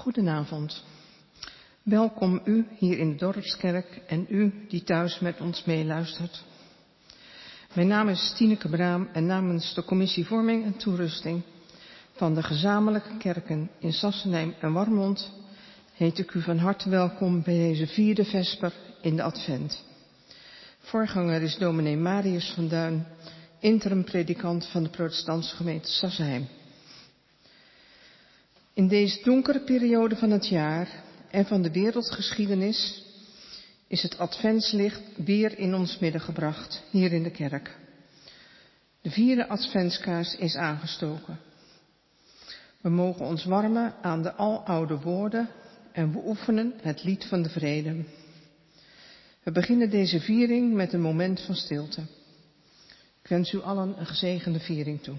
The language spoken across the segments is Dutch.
Goedenavond. Welkom u hier in de Dorpskerk en u die thuis met ons meeluistert. Mijn naam is Tineke Braam en namens de Commissie Vorming en Toerusting van de gezamenlijke kerken in Sassenheim en Warmond heet ik u van harte welkom bij deze 4e vesper in de Advent. Voorganger is dominee Marius van Duin, interim predikant van de protestantse gemeente Sassenheim. In deze donkere periode van het jaar en van de wereldgeschiedenis is het adventslicht weer in ons midden gebracht, hier in de kerk. De 4e adventskaars is aangestoken. We mogen ons warmen aan de aloude woorden en we oefenen het lied van de vrede. We beginnen deze viering met een moment van stilte. Ik wens u allen een gezegende viering toe.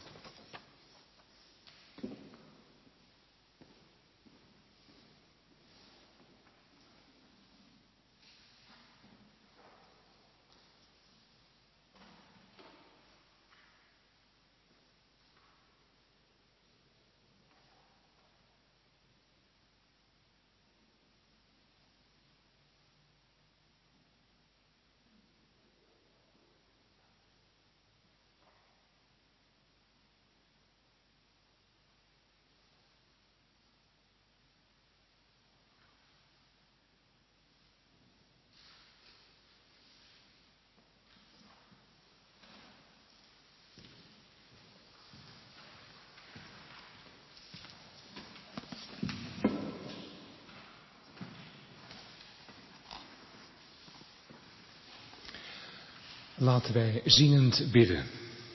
Laten wij zingend bidden.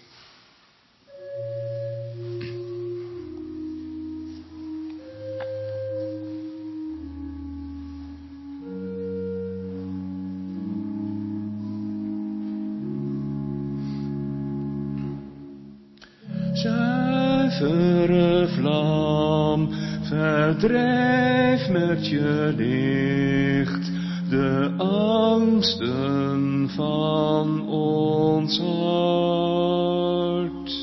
Zuivere vlam, verdrijf met je licht de angsten van ons hart.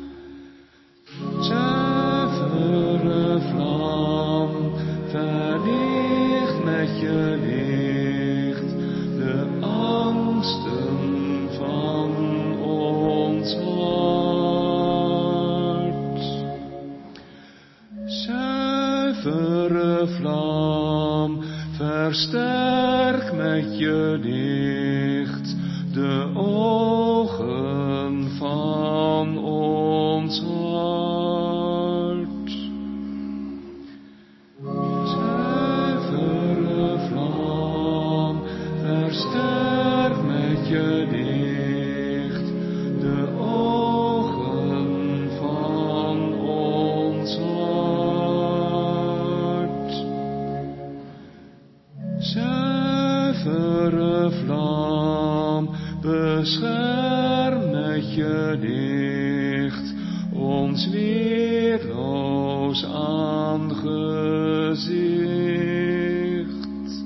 Zuivere vlam, verlicht met je licht de angsten van ons hart. Zuivere vlam, versterk met je licht de ogen van ons hart. Zuivere vlam, versterk met je licht de ogen van ons hart. Zuivere vlam, bescherm met je licht ons weerloos aangezicht.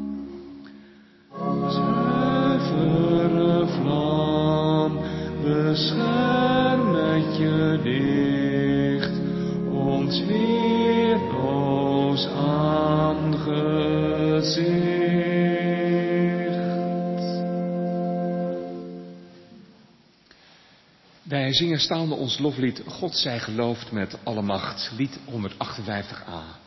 Zuivere vlam, bescherm met je licht ons weerloos aangezicht. Wij zingen staande ons loflied God zij geloofd met alle macht, lied 158a.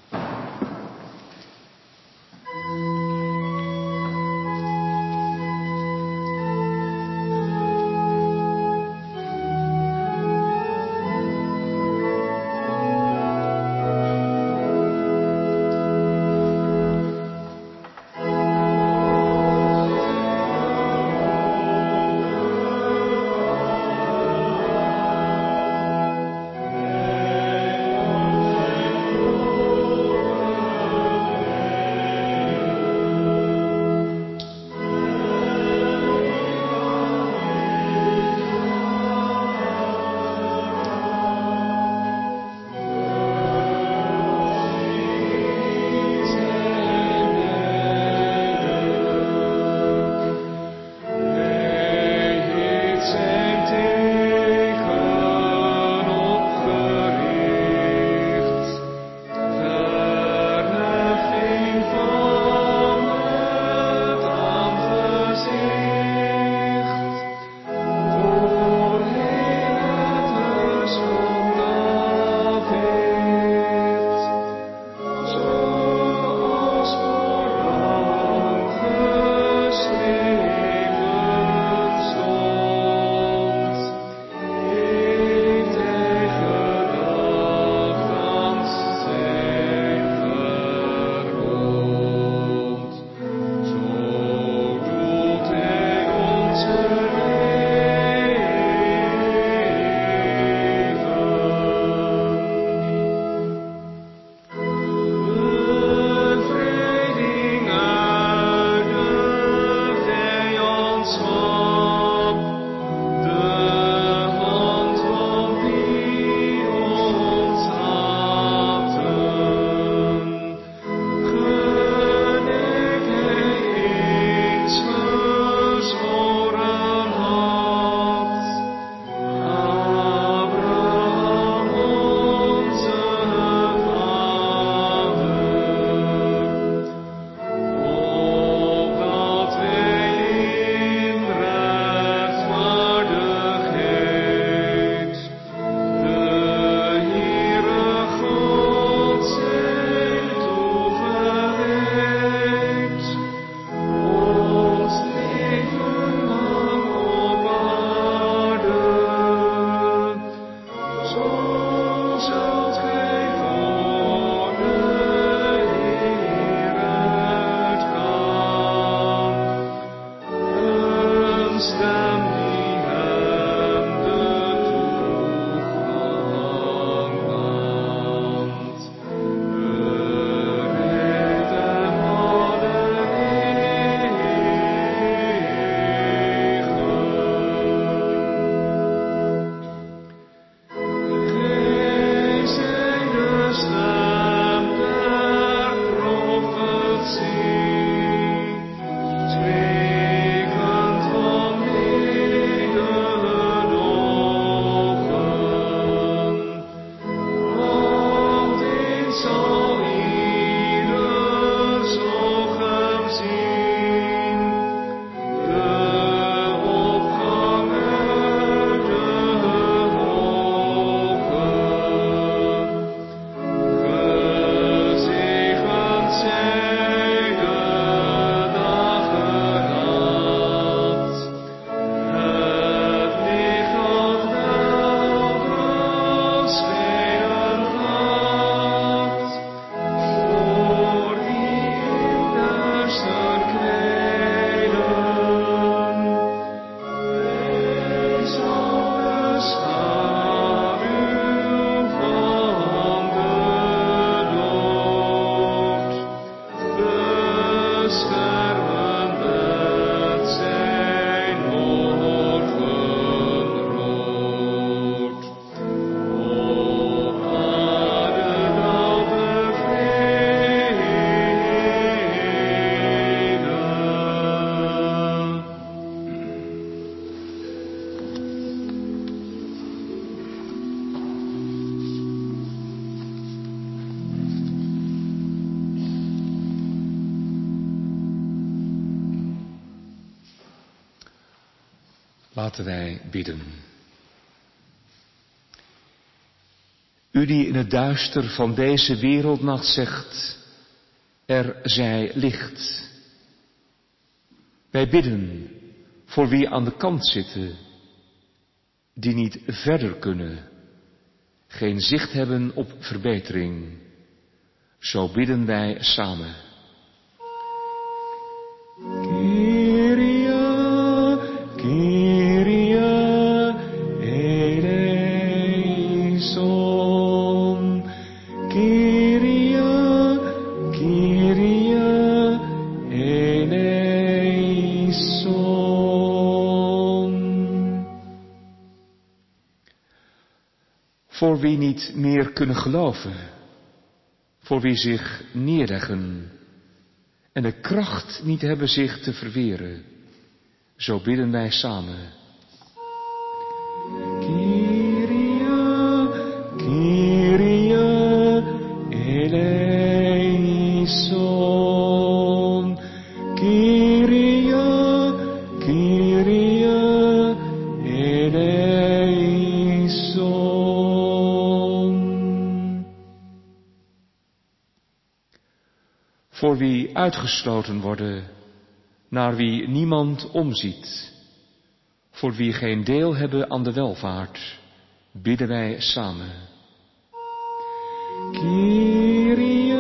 Laten wij bidden. U die in het duister van deze wereldnacht zegt, er zij licht. Wij bidden voor wie aan de kant zitten, die niet verder kunnen, geen zicht hebben op verbetering. Zo bidden wij samen. Kyrie, Kyrie, eleison. Kyrie, Kyrie, eleison. Voor wie niet meer kunnen geloven, voor wie zich neerleggen en de kracht niet hebben zich te verweren, zo bidden wij samen. Kyrie, Kyrie, eleison. Kyrie, Kyrie, eleison. Voor wie uitgesloten worden, naar wie niemand omziet, voor wie geen deel hebben aan de welvaart, bidden wij samen. Kyrie,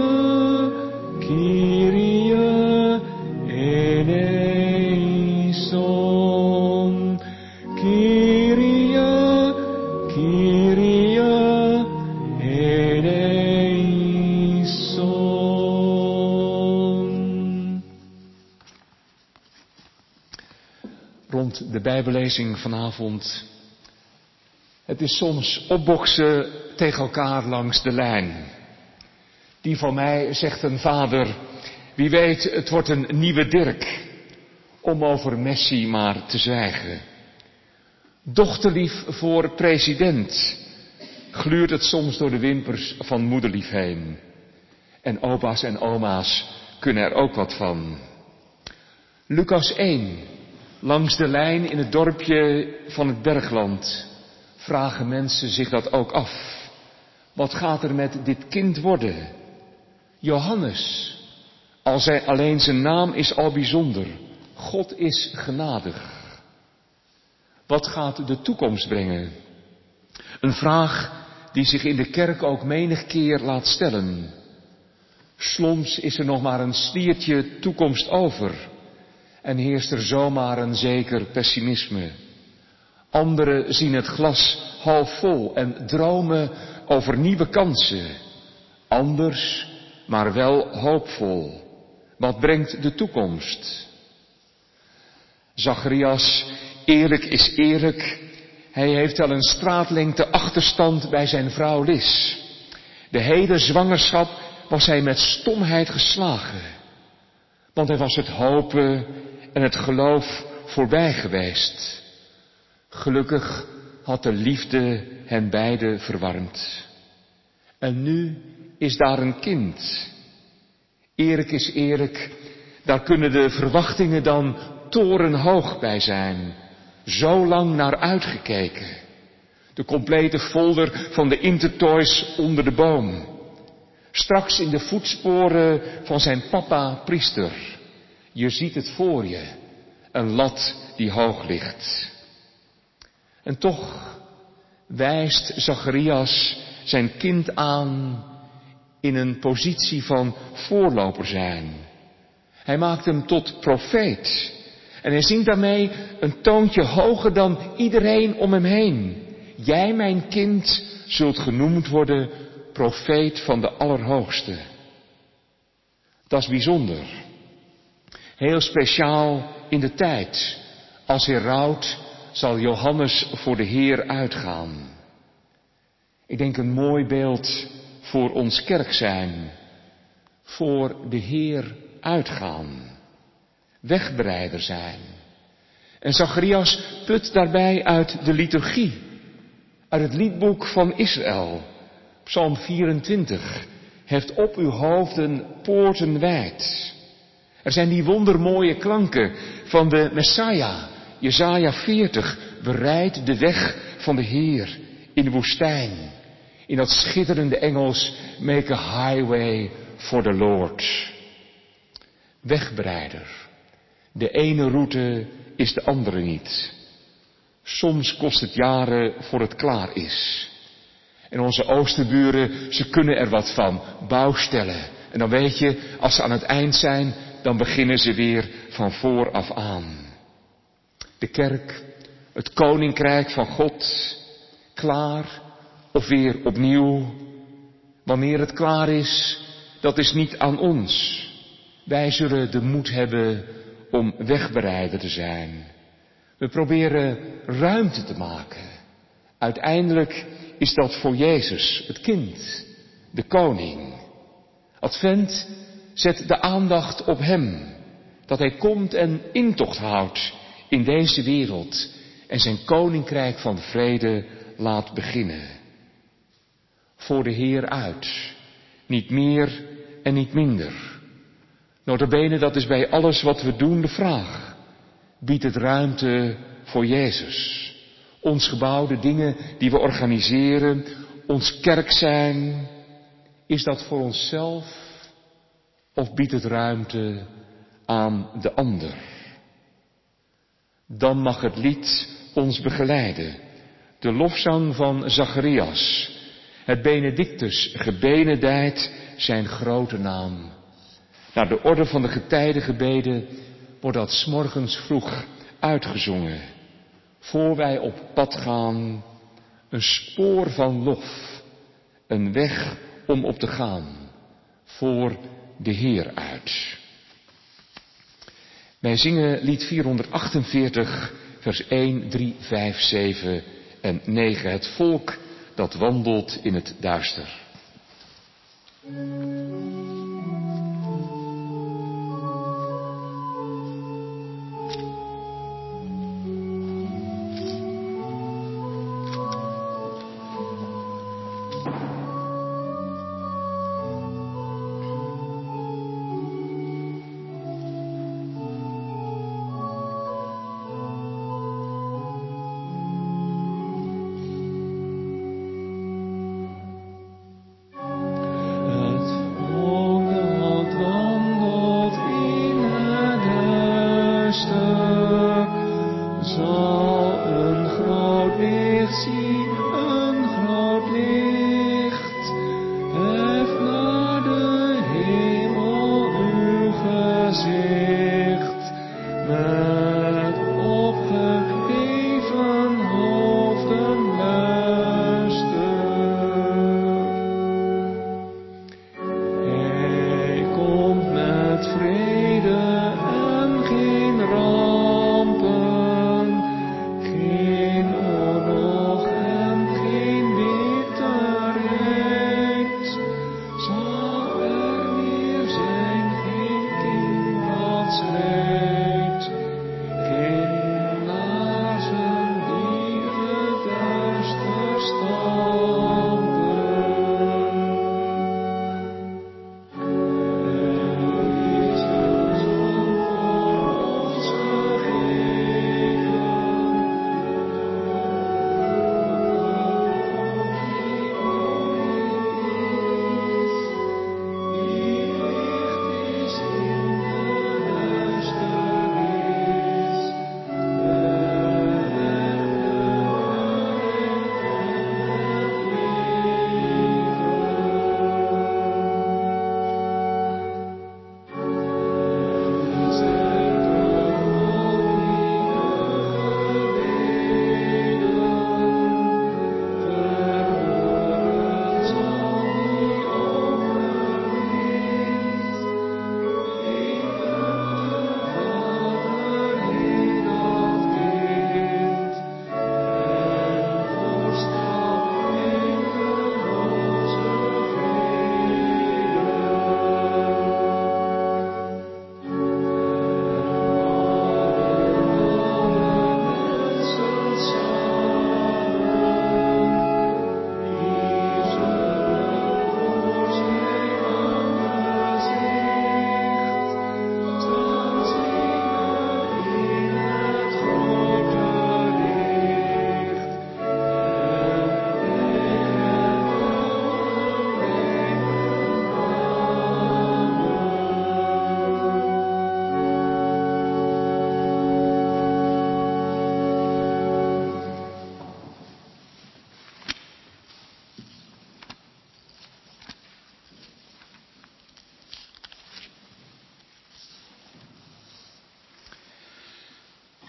Kyrie, eleison. Kyrie, Kyrie, eleison. Rond de Bijbellezing vanavond. Het is soms opboksen tegen elkaar langs de lijn. Die van mij, zegt een vader, wie weet het wordt een nieuwe Dirk, om over Messi maar te zwijgen. Dochterlief voor president, gluurt het soms door de wimpers van moederlief heen. En opa's en oma's kunnen er ook wat van. Lucas 1, langs de lijn in het dorpje van het Bergland, vragen mensen zich dat ook af. Wat gaat er met dit kind worden? Johannes, alleen zijn naam is al bijzonder. God is genadig. Wat gaat de toekomst brengen? Een vraag die zich in de kerk ook menig keer laat stellen. Soms is er nog maar een sliertje toekomst over en heerst er zomaar een zeker pessimisme. Anderen zien het glas half vol en dromen over nieuwe kansen. Anders, maar wel hoopvol. Wat brengt de toekomst? Zacharias, eerlijk is eerlijk. Hij heeft wel een straatlengte achterstand bij zijn vrouw Lis. De hele zwangerschap was hij met stomheid geslagen. Want hij was het hopen en het geloof voorbij geweest. Gelukkig had de liefde hen beiden verwarmd. En nu is daar een kind. Eerlijk is eerlijk, daar kunnen de verwachtingen dan torenhoog bij zijn. Zo lang naar uitgekeken. De complete folder van de Intertoys onder de boom. Straks in de voetsporen van zijn papa priester. Je ziet het voor je, een lat die hoog ligt. En toch wijst Zacharias zijn kind aan in een positie van voorloper zijn. Hij maakt hem tot profeet. En hij zingt daarmee een toontje hoger dan iedereen om hem heen. Jij, mijn kind, zult genoemd worden profeet van de Allerhoogste. Dat is bijzonder. Heel speciaal in de tijd. Als hij rouwt, zal Johannes voor de Heer uitgaan. Ik denk een mooi beeld voor ons kerk zijn. Voor de Heer uitgaan. Wegbereider zijn. En Zacharias put daarbij uit de liturgie. Uit het liedboek van Israël. Psalm 24. Heft op uw hoofden poorten wijd. Er zijn die wondermooie klanken van de Messiah. Jesaja 40. bereid de weg van de Heer in de woestijn. In dat schitterende Engels, make a highway for the Lord. Wegbereider. De ene route is de andere niet. Soms kost het jaren voor het klaar is. En onze oosterburen, ze kunnen er wat van, bouwstellen. En dan weet je, als ze aan het eind zijn, dan beginnen ze weer van vooraf aan. De kerk, het koninkrijk van God, klaar of weer opnieuw. Wanneer het klaar is, dat is niet aan ons. Wij zullen de moed hebben om wegbereider te zijn. We proberen ruimte te maken. Uiteindelijk is dat voor Jezus, het kind, de koning. Advent zet de aandacht op Hem. Dat Hij komt en intocht houdt in deze wereld en zijn koninkrijk van vrede laat beginnen. Voor de Heer uit. Niet meer en niet minder. Nota bene, dat is bij alles wat we doen de vraag. Biedt het ruimte voor Jezus? Ons gebouw, de dingen die we organiseren, ons kerk zijn, is dat voor onszelf of biedt het ruimte aan de ander? Dan mag het lied ons begeleiden. De lofzang van Zacharias. Het Benedictus gebenedijd zijn grote naam. Naar de orde van de getijdengebeden wordt dat 's morgens vroeg uitgezongen. Voor wij op pad gaan, een spoor van lof, een weg om op te gaan, voor de Heer uit. Wij zingen lied 448, vers 1, 3, 5, 7 en 9. Het volk dat wandelt in het duister. Het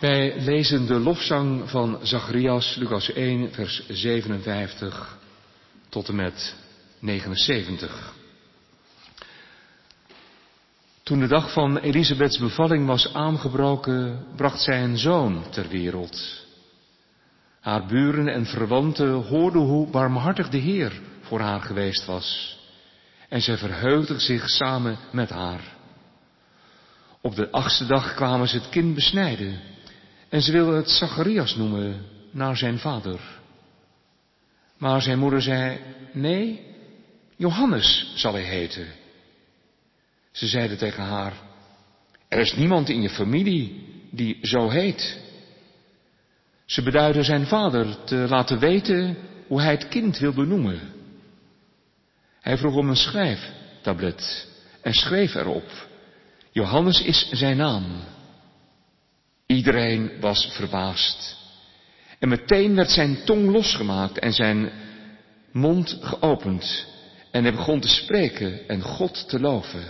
Wij lezen de lofzang van Zacharias, Lucas 1, vers 57 tot en met 79. Toen de dag van Elisabeths bevalling was aangebroken, bracht zij een zoon ter wereld. Haar buren en verwanten hoorden hoe barmhartig de Heer voor haar geweest was. En zij verheugden zich samen met haar. Op de 8e dag kwamen ze het kind besnijden. En ze wilden het Zacharias noemen, naar zijn vader. Maar zijn moeder zei, nee, Johannes zal hij heten. Ze zeiden tegen haar, er is niemand in je familie die zo heet. Ze beduidden zijn vader te laten weten hoe hij het kind wil benoemen. Hij vroeg om een schrijftablet en schreef erop, Johannes is zijn naam. Iedereen was verbaasd. En meteen werd zijn tong losgemaakt en zijn mond geopend. En hij begon te spreken en God te loven.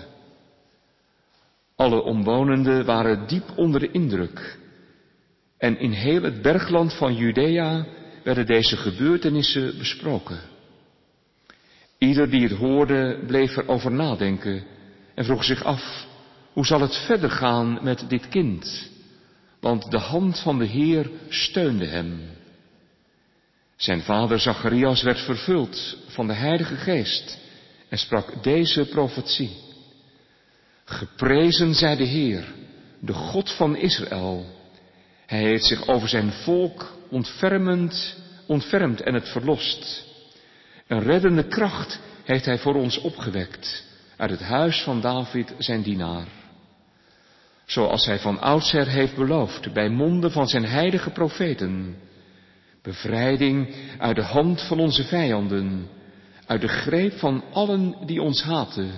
Alle omwonenden waren diep onder de indruk. En in heel het bergland van Judea werden deze gebeurtenissen besproken. Ieder die het hoorde bleef erover nadenken en vroeg zich af, hoe zal het verder gaan met dit kind? Want de hand van de Heer steunde hem. Zijn vader Zacharias werd vervuld van de Heilige Geest en sprak deze profetie. Geprezen zij de Heer, de God van Israël. Hij heeft zich over zijn volk ontfermd en het verlost. Een reddende kracht heeft hij voor ons opgewekt uit het huis van David zijn dienaar. Zoals hij van oudsher heeft beloofd bij monden van zijn heilige profeten. Bevrijding uit de hand van onze vijanden, uit de greep van allen die ons haten.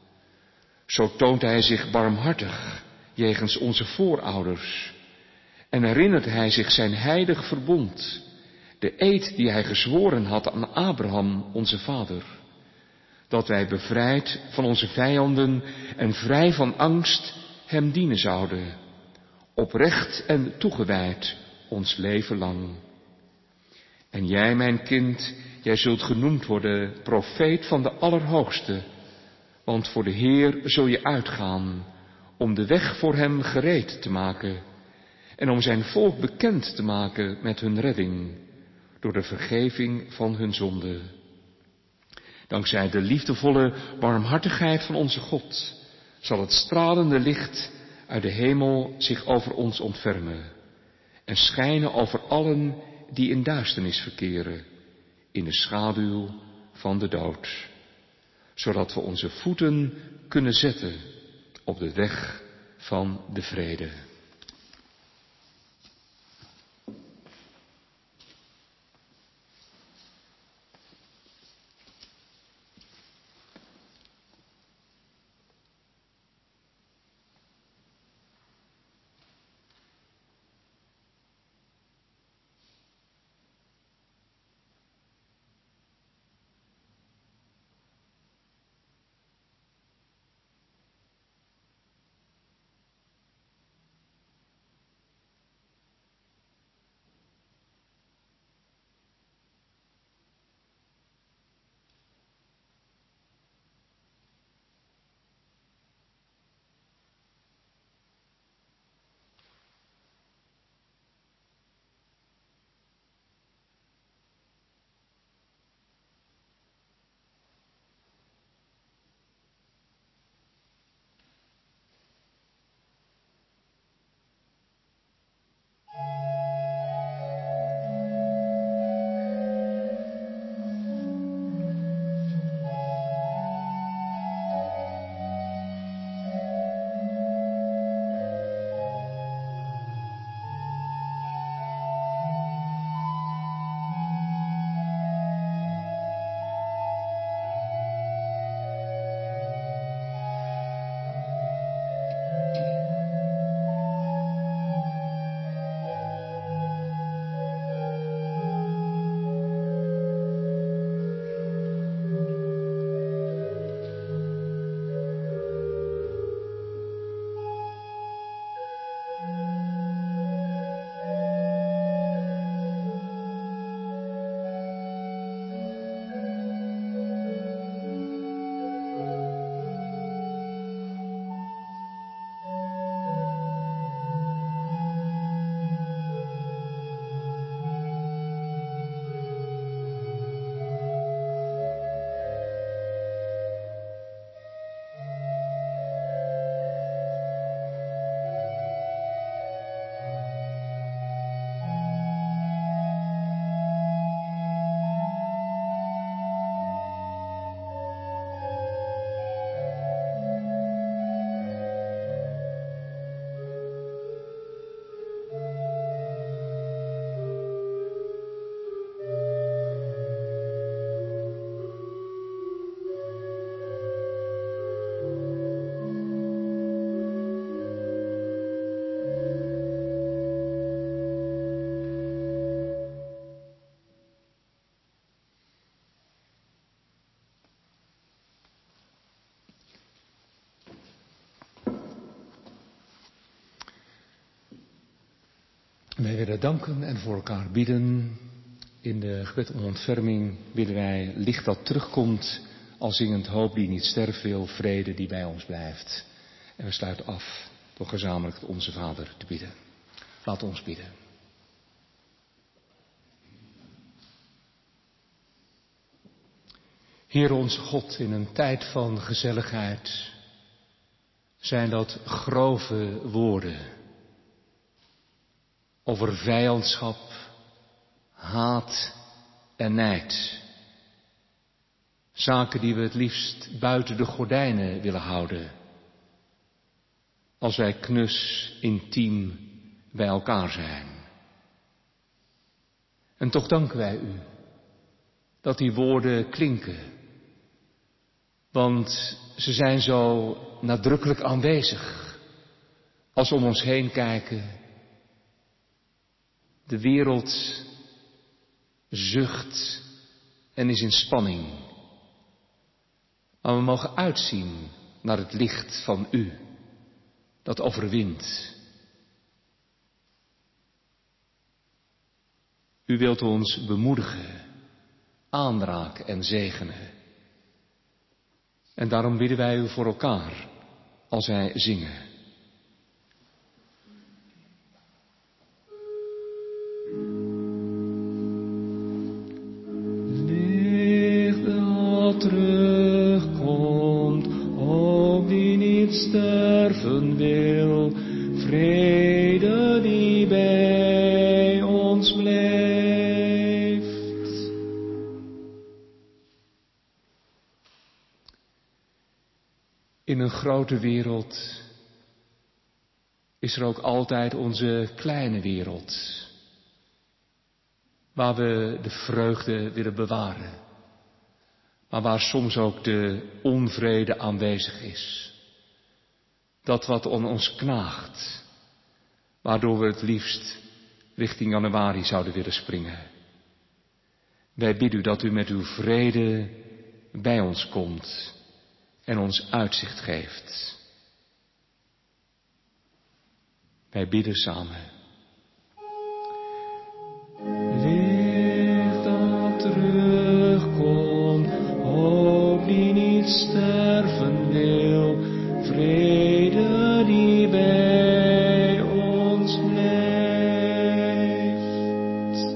Zo toont hij zich barmhartig jegens onze voorouders en herinnert hij zich zijn heilig verbond, de eed die hij gezworen had aan Abraham, onze vader, dat wij bevrijd van onze vijanden en vrij van angst hem dienen zouden, oprecht en toegewijd ons leven lang. En jij, mijn kind, jij zult genoemd worden profeet van de Allerhoogste, want voor de Heer zul je uitgaan om de weg voor hem gereed te maken en om zijn volk bekend te maken met hun redding door de vergeving van hun zonden. Dankzij de liefdevolle barmhartigheid van onze God zal het stralende licht uit de hemel zich over ons ontfermen en schijnen over allen die in duisternis verkeren, in de schaduw van de dood, zodat we onze voeten kunnen zetten op de weg van de vrede. Wij willen danken en voor elkaar bidden. In de gebed om ontferming bidden wij licht dat terugkomt, al zingend hoop die niet sterft wil, vrede die bij ons blijft. En we sluiten af door gezamenlijk het Onze Vader te bidden. Laat ons bidden. Heer onze God, in een tijd van gezelligheid zijn dat grove woorden over vijandschap, haat en nijd. Zaken die we het liefst buiten de gordijnen willen houden, als wij knus, intiem bij elkaar zijn. En toch danken wij u dat die woorden klinken, want ze zijn zo nadrukkelijk aanwezig als we om ons heen kijken. De wereld zucht en is in spanning. Maar we mogen uitzien naar het licht van u, dat overwint. U wilt ons bemoedigen, aanraken en zegenen. En daarom bidden wij u voor elkaar als wij zingen. Licht dat terugkomt, op die niet sterven wil, vrede die bij ons blijft. In een grote wereld is er ook altijd onze kleine wereld, waar we de vreugde willen bewaren, maar waar soms ook de onvrede aanwezig is. Dat wat aan ons knaagt, waardoor we het liefst richting januari zouden willen springen. Wij bidden u dat u met uw vrede bij ons komt en ons uitzicht geeft. Wij bidden samen. Licht dat terugkomt, hoop die niet sterven wil, vrede die bij ons blijft.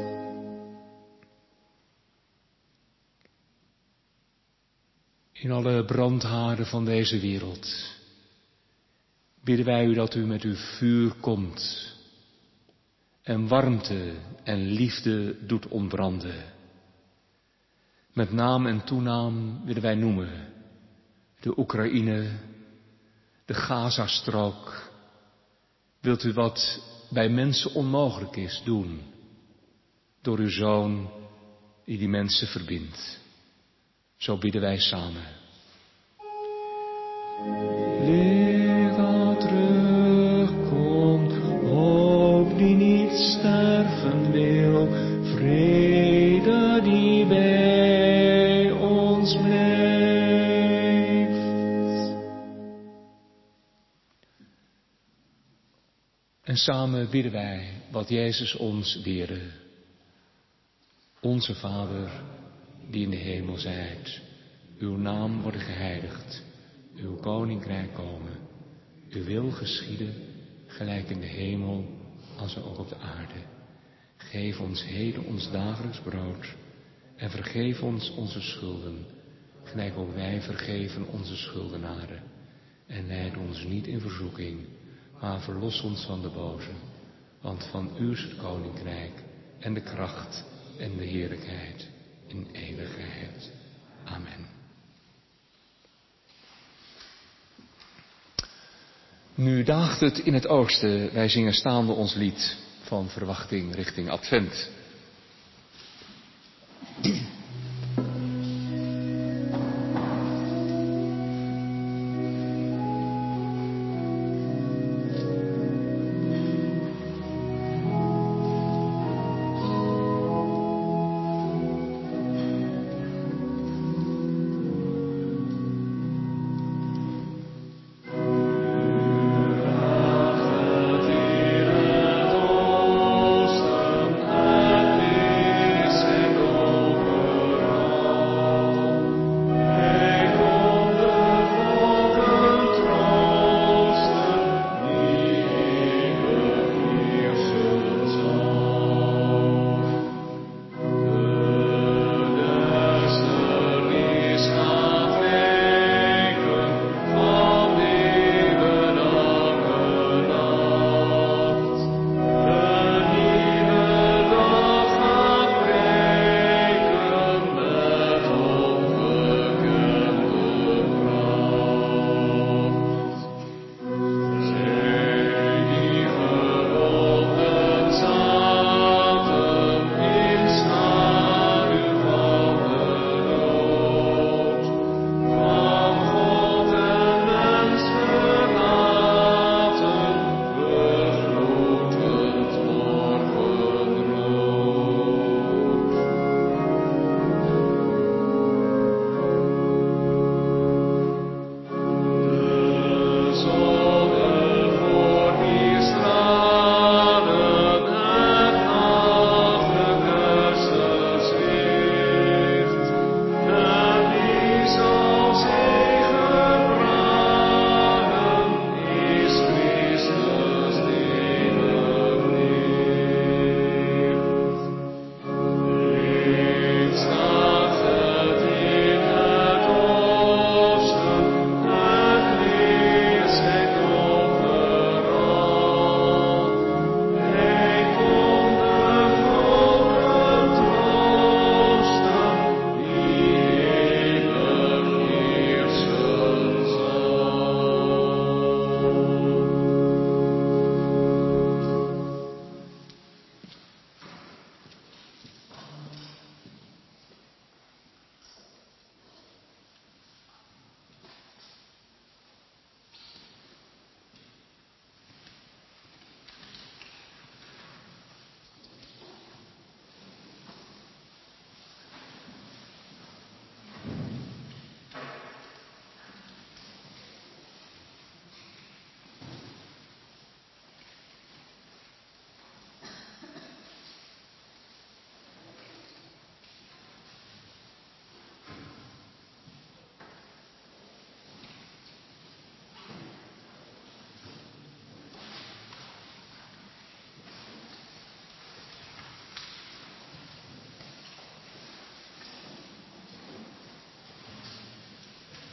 In alle brandhaarden van deze wereld bidden wij u dat u met uw vuur komt en warmte en liefde doet ontbranden. Met naam en toenaam willen wij noemen de Oekraïne, de Gazastrook. Wilt u wat bij mensen onmogelijk is doen, door uw Zoon die mensen verbindt. Zo bidden wij samen. Licht dat terugkomt, hoop die niet sterven wil, vrede die bij ons blijft. En samen bidden wij wat Jezus ons leerde. Onze Vader, die in de hemel zijt, uw naam worden geheiligd, uw koninkrijk komen, uw wil geschieden, gelijk in de hemel, als ook op de aarde. Geef ons heden ons dagelijks brood en vergeef ons onze schulden, gelijk ook wij vergeven onze schuldenaren. En leid ons niet in verzoeking, maar verlos ons van de boze. Want van u is het koninkrijk en de kracht en de heerlijkheid in eeuwigheid. Amen. Nu daagt het in het oosten. Wij zingen staande ons lied van verwachting richting Advent.